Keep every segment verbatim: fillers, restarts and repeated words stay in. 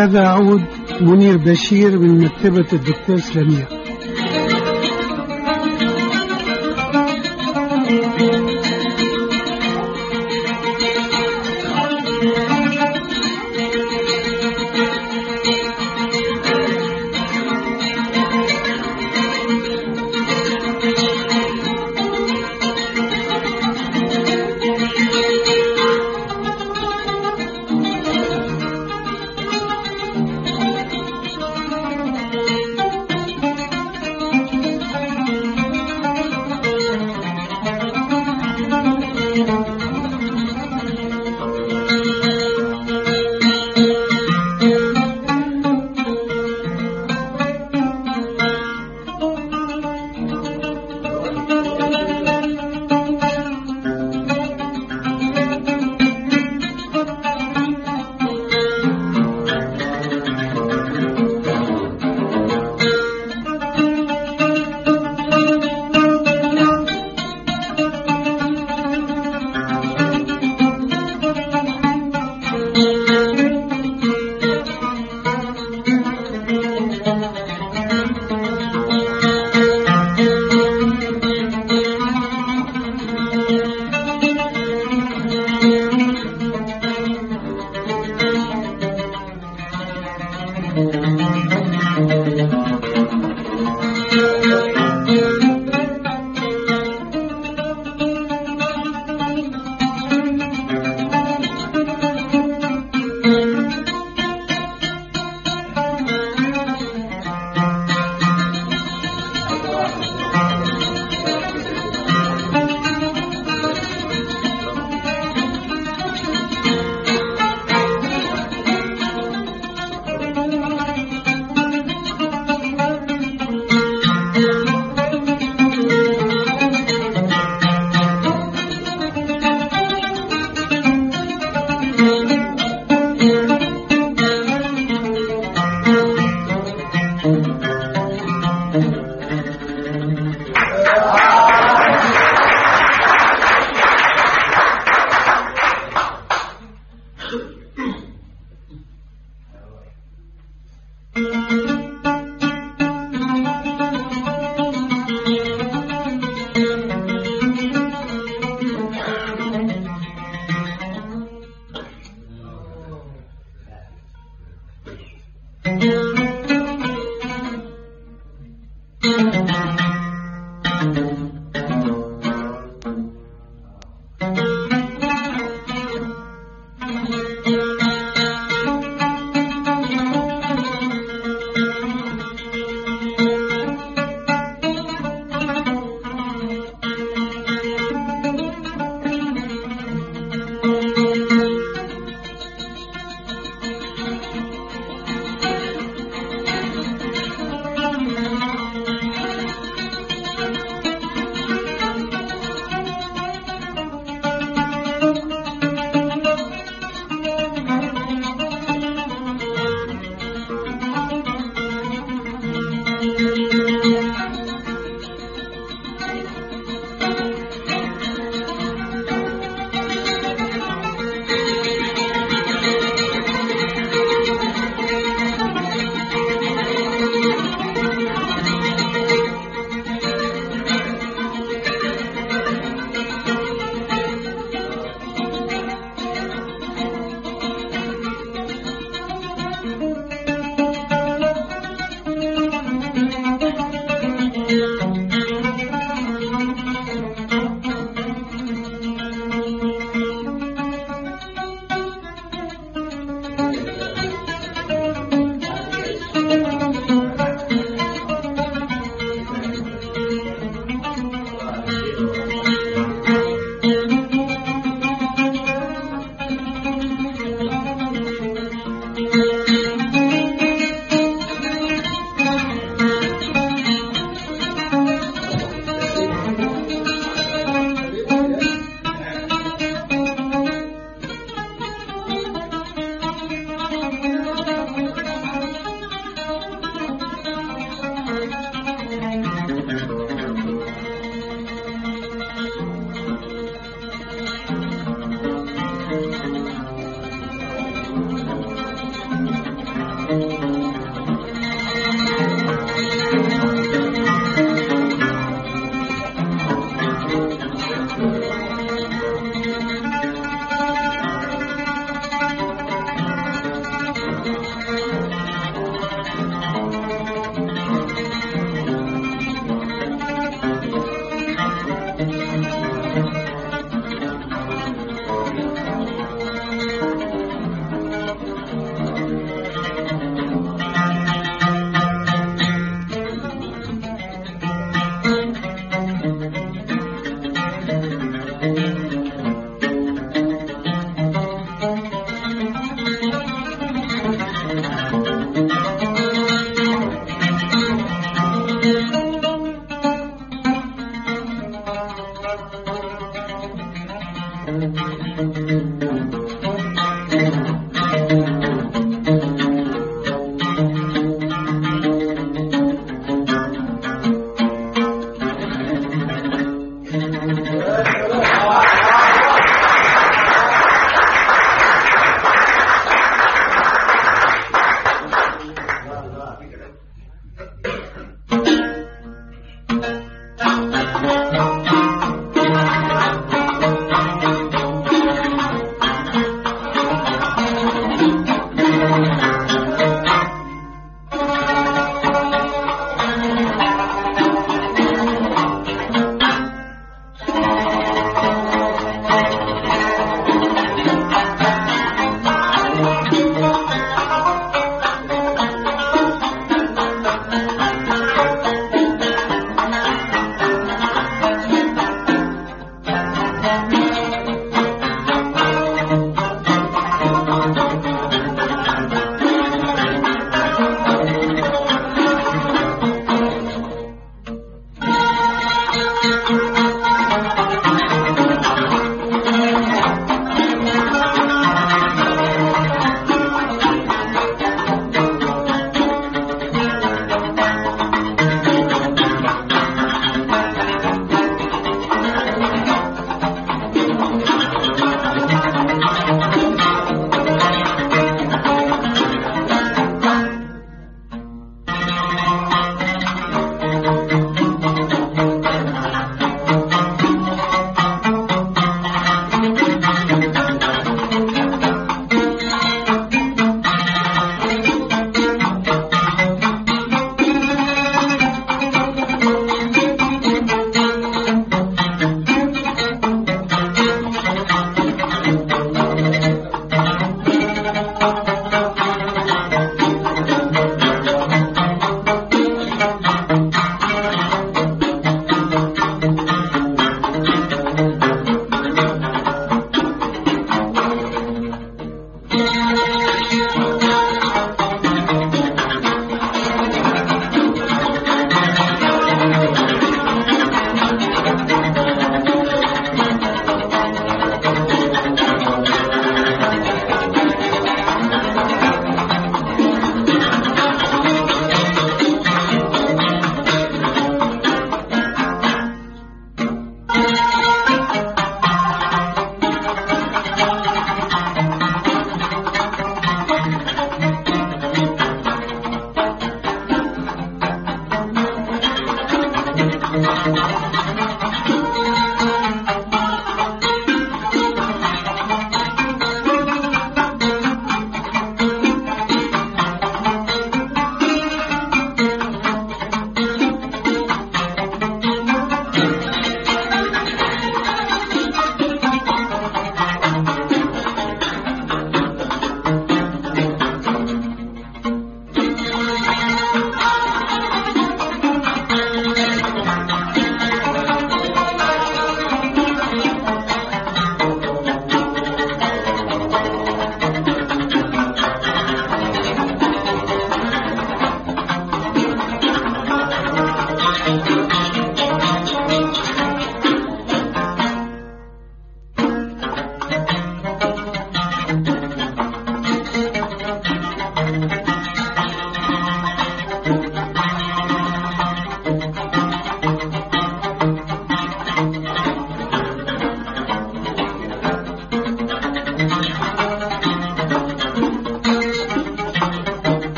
هذا عود منير بشير من مكتبة الدكتور سلمية.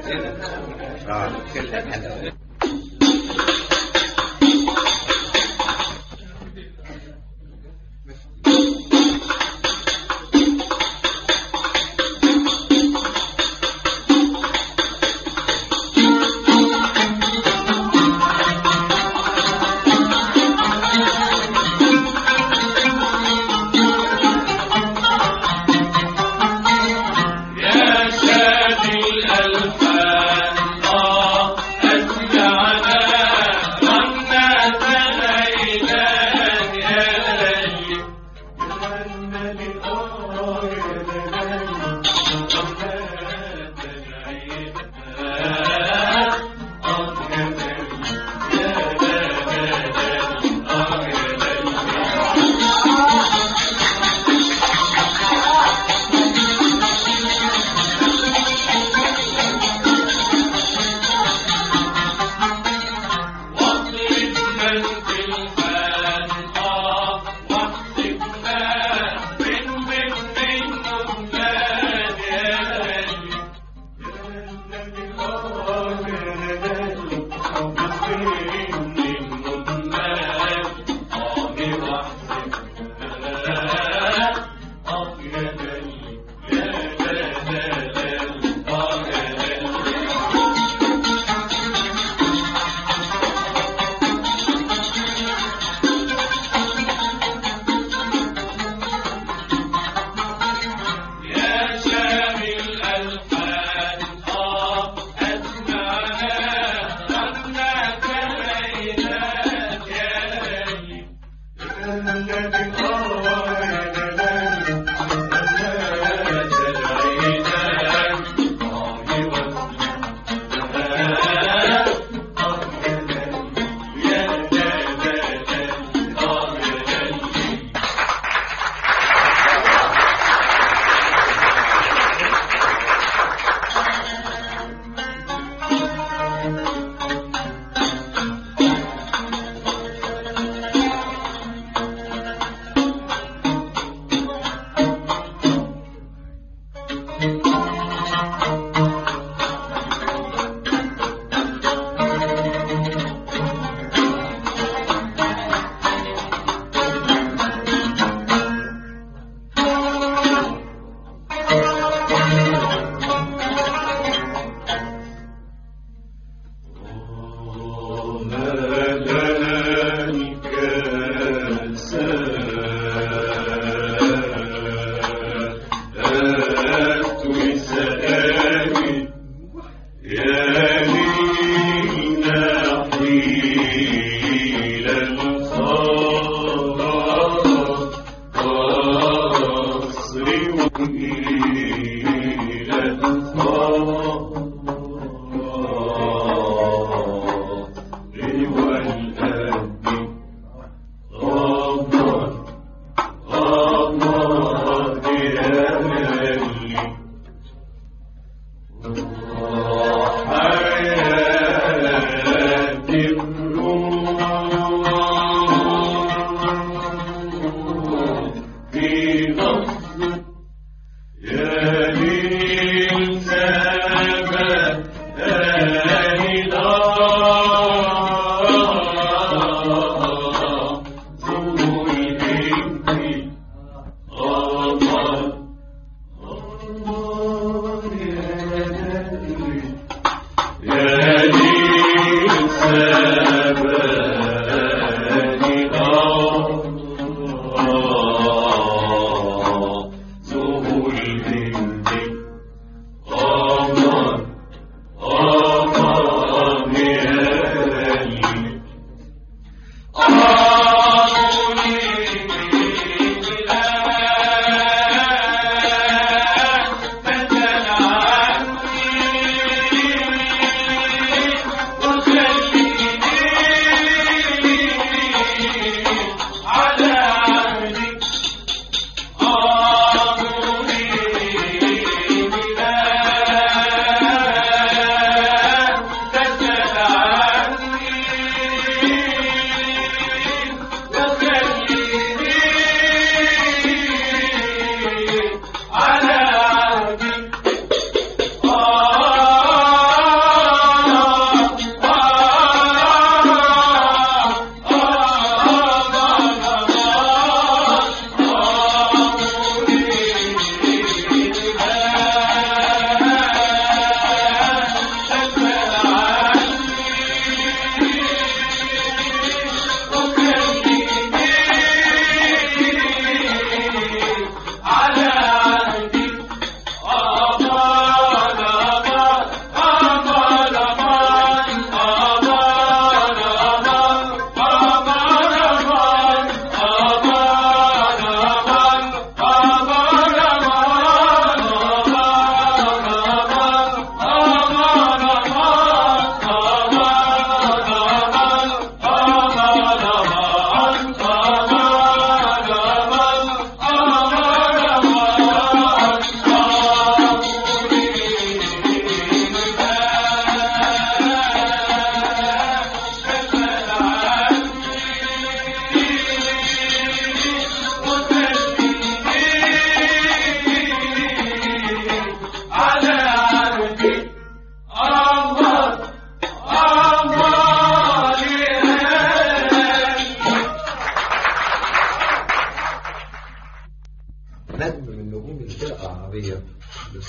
Hare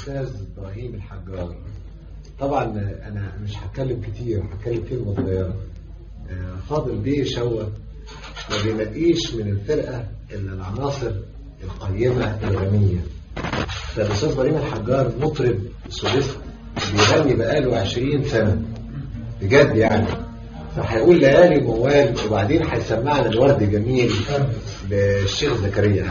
الأستاذ إبراهيم الحجار. طبعا أنا مش هتكلم كتير، هتكلم كلمة صغيرة. فاضل بيه شوة ما بينقيش من الفرقة إلا العناصر القيمة الغنية. فالأستاذ إبراهيم الحجار مطرب سوليست بيغني بقاله عشرين سنة بجد يعني، فهيقول ليالي موال وبعدين هيسمعنا الورد جميل للشيخ زكريا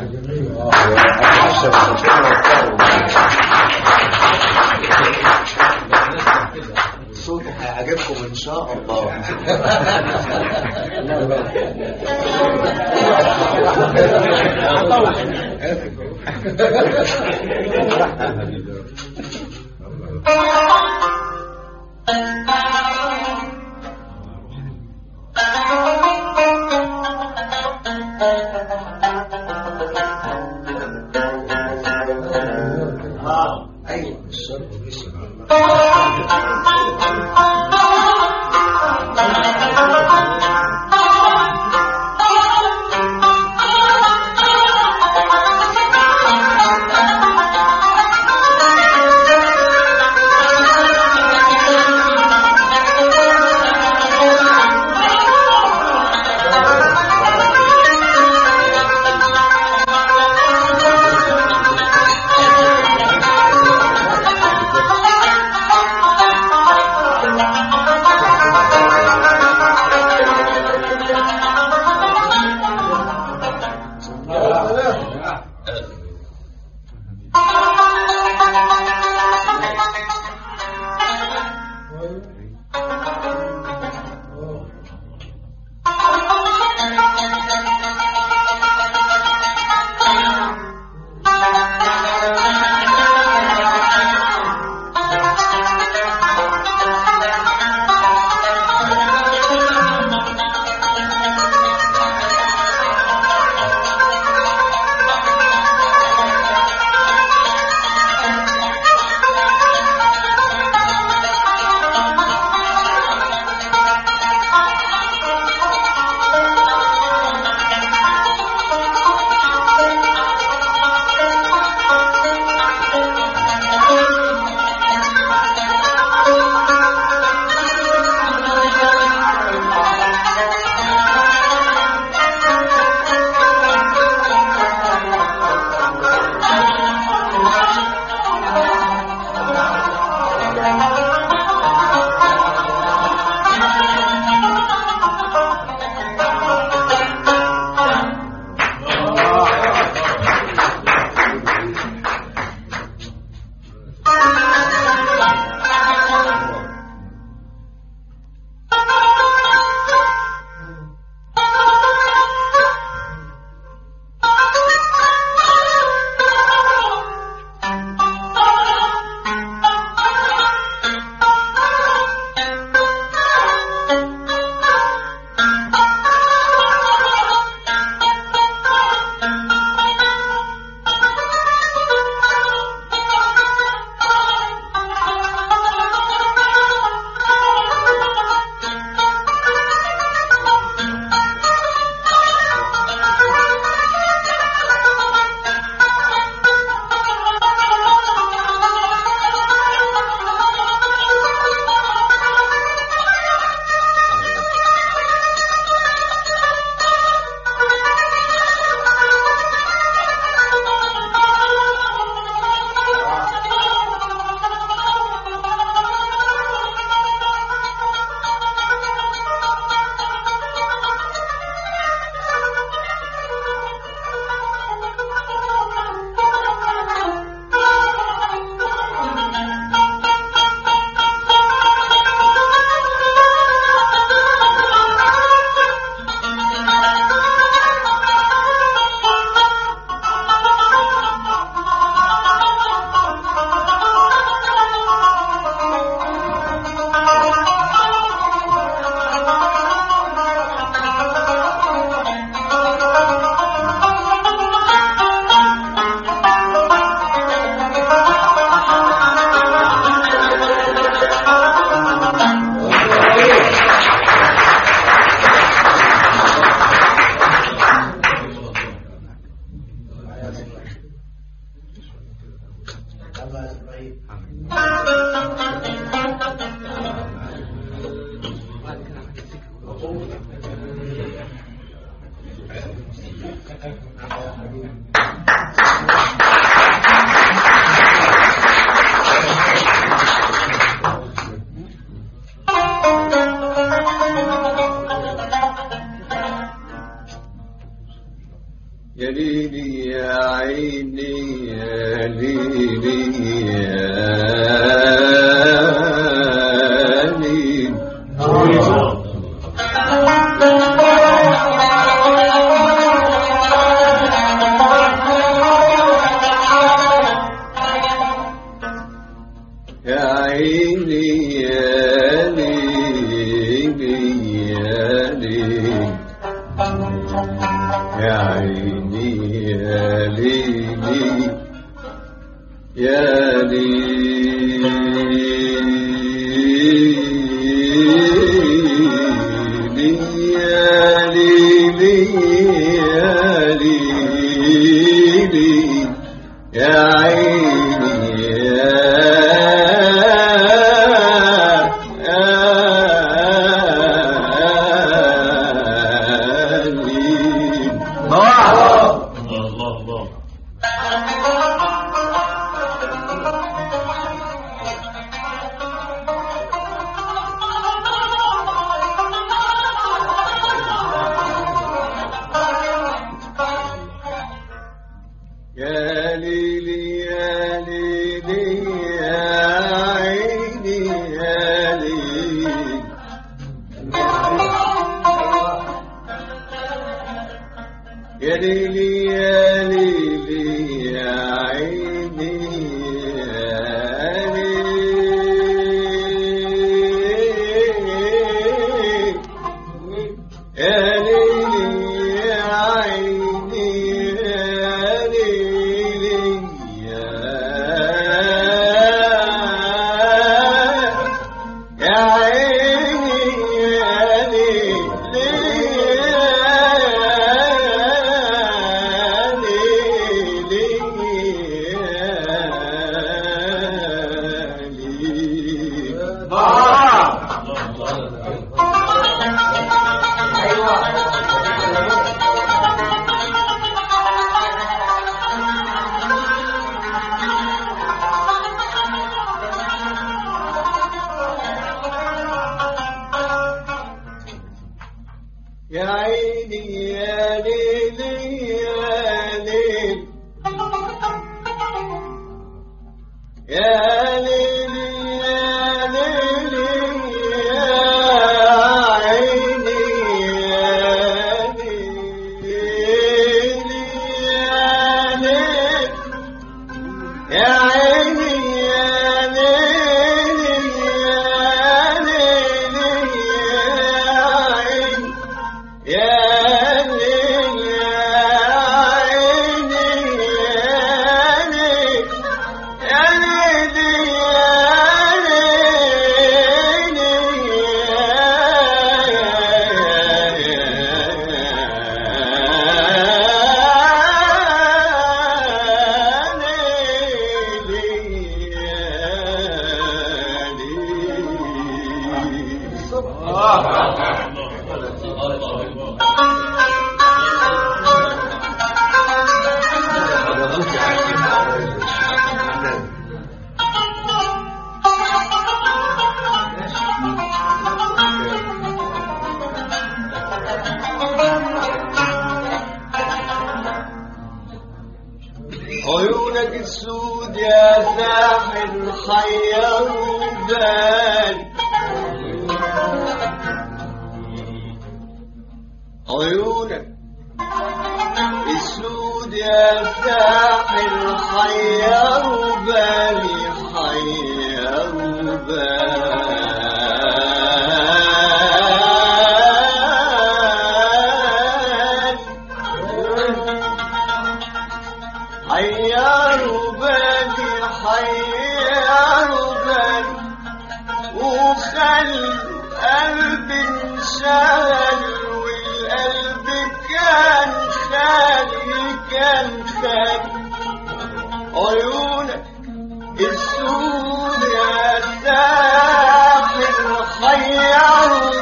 صوته هيعجبكم ان شاء الله. ايوه الشرط مش يا ليلي يا عيني يا ليلي يا ليلي يا عيني يا ليلي يا ليلي يا عيني يا ليلي يا ليلي يا ليلي يا ليلي يا عيني يا ليلي يا ليلي يا عيني يا ليلي يا ليلي يا ليلي يا عيني يا ليلي يا عيني يا عيني يا ليلي يا ليل يا ليلي يا ليلي يا عيني يا ليلي يا ليل يا عيني يا ليلي يا ليلي يا عيونك السود يا ساحر حيروا بالي عيونك السود يا ساحر حيروا بالي حيروا بالي حيروا بالي حيروا بالي وخلوا قلبي انشغل والقلب كان خالي كان خالي عيونك السود يا ساحر حيروا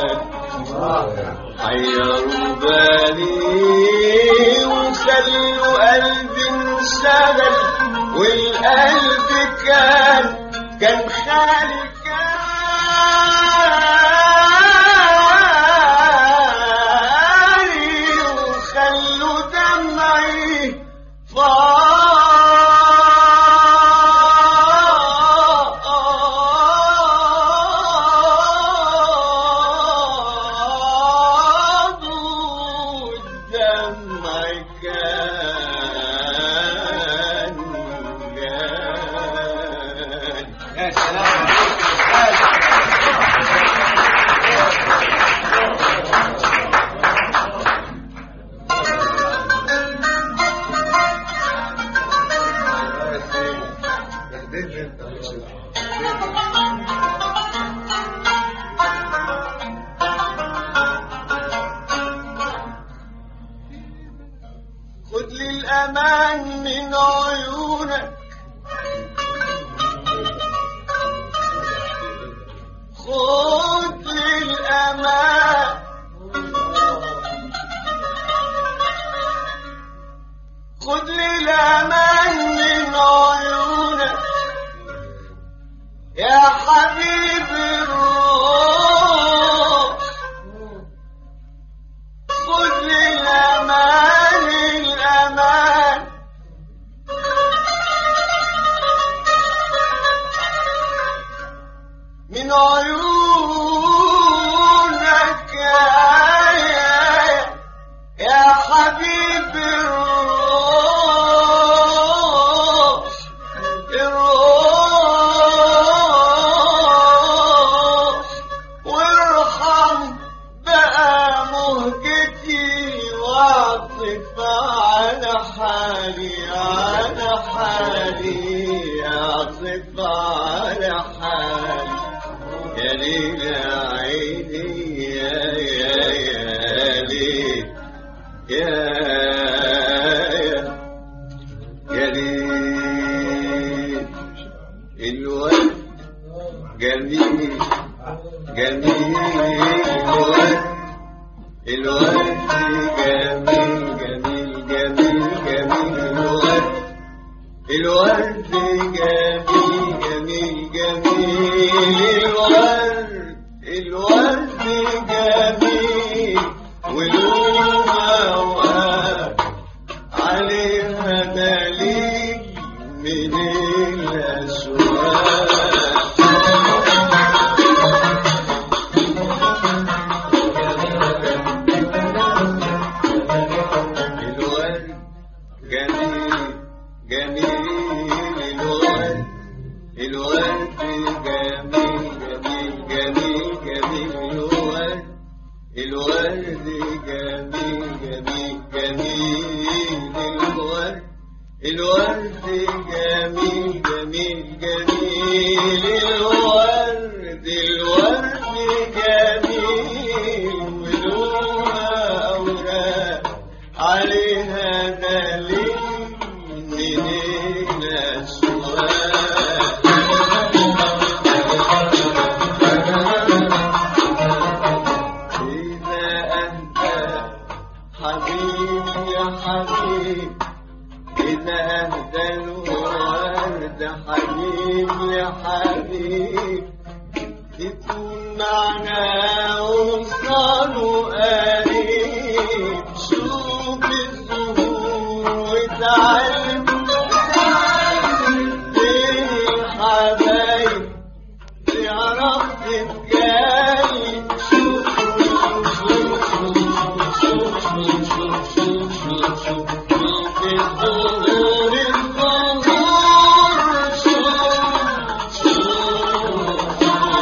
حيروا بالي وخلوا والدمع كان جان. يا سلام خد لي الأمان من عيونك، خد لي الأمان، خد لي الأمان من عيونك يا حبيب الروح، خد لي الأمان الأمان من عيونك يا يا حبيب الروح، الروح وارحم بقى مهجتي واعطف على حالي، على حالي اعطف على حالي يا ليل يا عيني يا يا يا ليل يا يا يا ليل. الورد جميل جميل الورد، الورد جميل جميل جميل جميل الورد، الورد جميل جميل جميل الورد، الورد جميل ولونه أوقات عليها دليل من الأسواق. الورد جميل جميل الورد، الورد جميل جميل جميل جميل الورد، الورد جميل جميل جميل الورد، الورد جميل جميل جميل الورد، الورد جميل ولونها أوراق عليها دليل من الأسواق. إذا أنت حبيب يا حبيب، إذا أهدى الورد حبيب يا حبيب، يكون معنا وصالوا قريب. شوف الزهور وتعلم بين الحبايب تعرف تتكلم. شوف شوف شوف شوف شوف شوف شوف شوف الزهور الزهور شوف شوف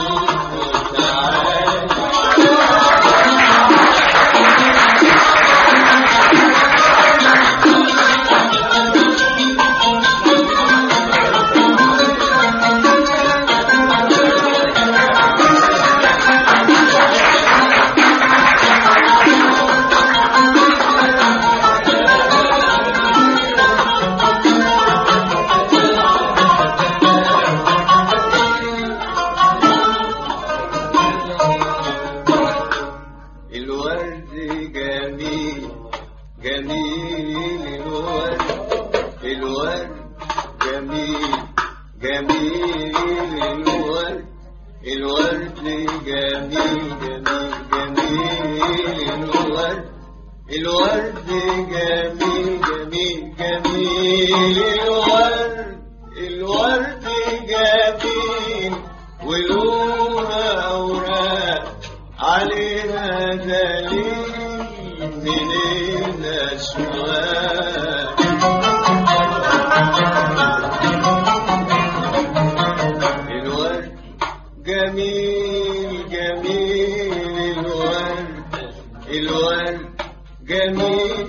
تعال. الورد جميل جميل الورد، الورد جميل جميل الورد، الورد جميل جميل جميل الورد، الورد جميل جميل جميل الورد، الورد جميل ولونها أوراق عليها دليل من الأشواق. الورد جميل جميل الورد، الورد جميل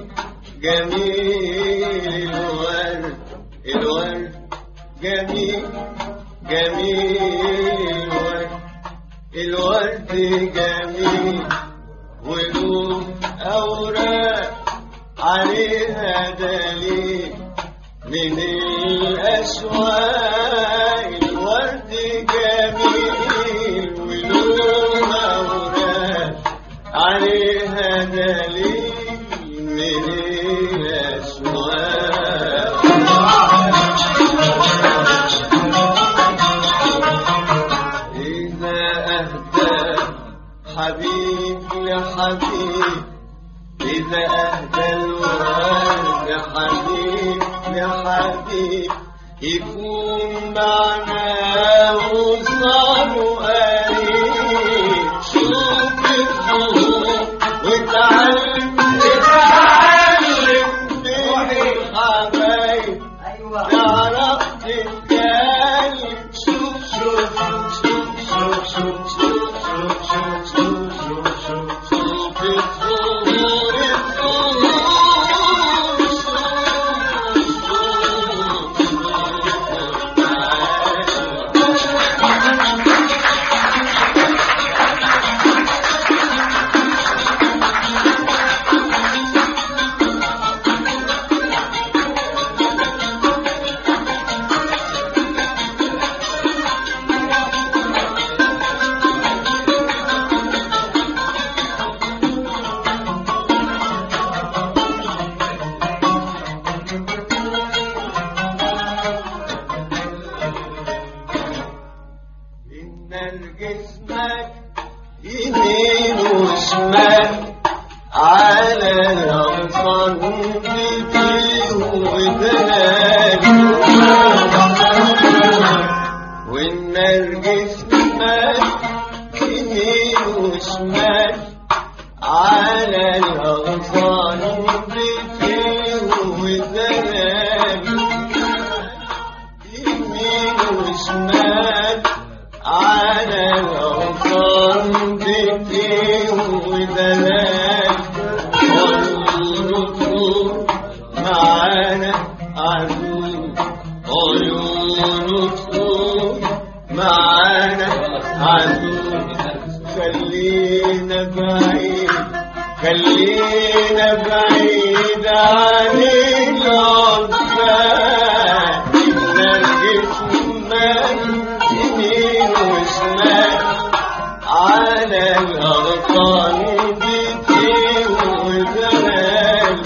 جميل الورد، الورد جميل جميل الورد، الورد جميل وله أوراق عليها دليل من الأشواق. الورد جميل وله أوراق عليها دليل من الأشواق. إذا أهدى حبيب لحبيب، إذا أهدى الورد حبيب لحبيب، يكون معناه صار قريب. شوف الظهور وتعلم تتعلم بين الحبايب، تعرف تتكلم. شوف شوف شوف شوف شوف شوف شوف شوف شوف شوف الظهور جسمك يمين وشمال على الأغصان بيتيه ودلال، والنرجس جسمك يمين وشمال على الأغصان بيتيه ودلال، يمين وشمال على الأوطان بيتيه ودلال. عيونه معانا عدو، عيونه معانا عدو. خلينا بعيد خلينا بعيد عن الأطفال. نرجس يمين وشمال على الأغصان بيتيه ودلال،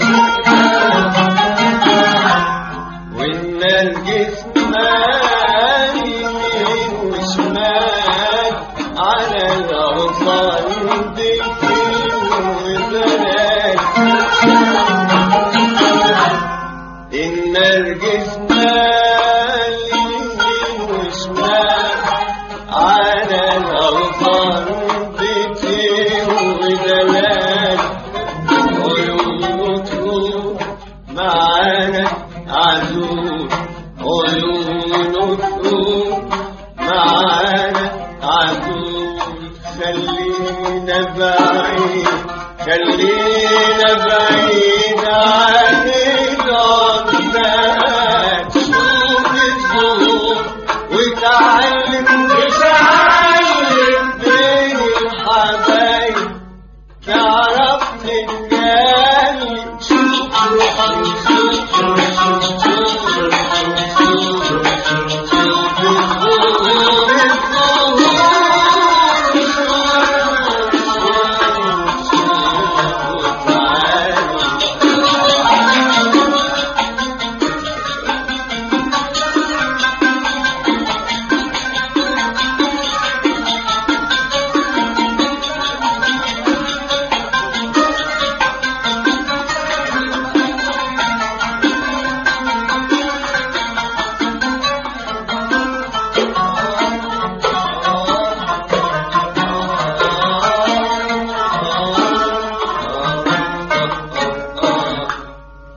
والنرجس مال يمين وشمال على الأغصان بيتيه ودلال. النرجس مال يمين وشمال على الأوطان بيتيه ودلال، عيونه معانا عدو، عيونه معانا عدو. خلينا بعيد خلينا بعيد عن الأطفال. شوف الظهور وتعلم تتعلم بين الحبايب، تعرف تتكلم. شوف الظهور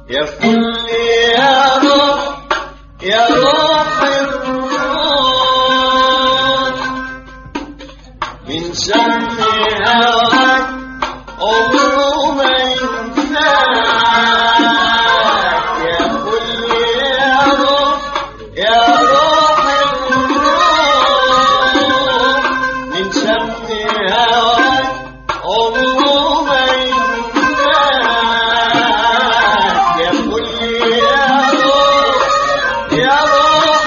يا كل يا روح يا روح الروح من شم هواك عمره ما ينساك يا كل يا روح يا روح الروح من شم هواك عمره ما ينساك يا كل يا روح يا روح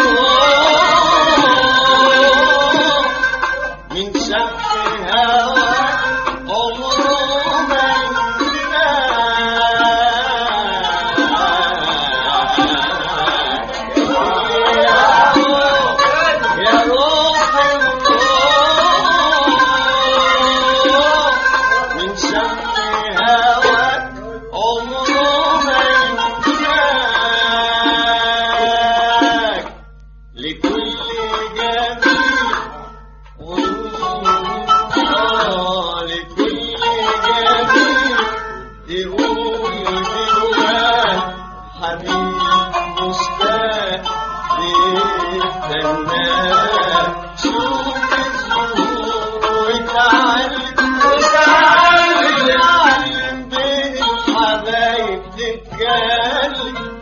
الروح من شم هواك عمره ما ينساك يا روح الروح من شم هواك عمره ما ينساك لكل جميل آه لكل جميل تقول جواه حبيب مشتاق بيستناك شوف الزهور وتعلم وتعلم بين الحبايب تتكلم